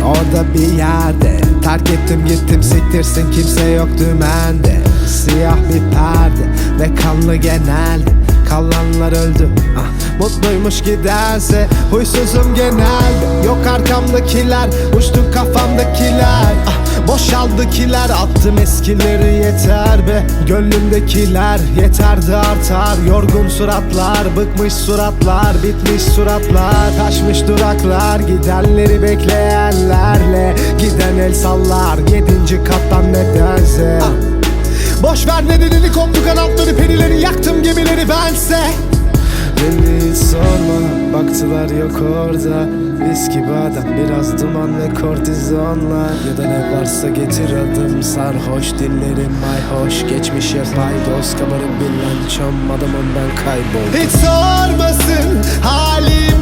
orada bir yerde. Terk ettim gittim siktirsin, kimse yok dümende. Siyah bir perde ve kanlı genelde. Kalanlar öldü, mutluymuş giderse. Huysuzum genelde, yok arkamdakiler, uçtu kafamdakiler. Boşaldıkiler, attım eskileri yeter be. Gönlümdekiler yeter de artar. Yorgun suratlar, bıkmış suratlar, bitmiş suratlar, taşmış duraklar. Gidenleri bekleyenlerle giden el sallar 7. kattan nedense. Boş ver nedenini, koptu kanatları, perileri yaktım gemileri bense. Beni hiç sorma, baktılar yok orada. Mis gibi adam, biraz duman ve kortizonla. Ya da ne varsa getir adım sarhoş, dillerim mayhoş. Geçmişe paydos, kabarım bir lançom, adamım ben kaybol. Hiç sormasın halim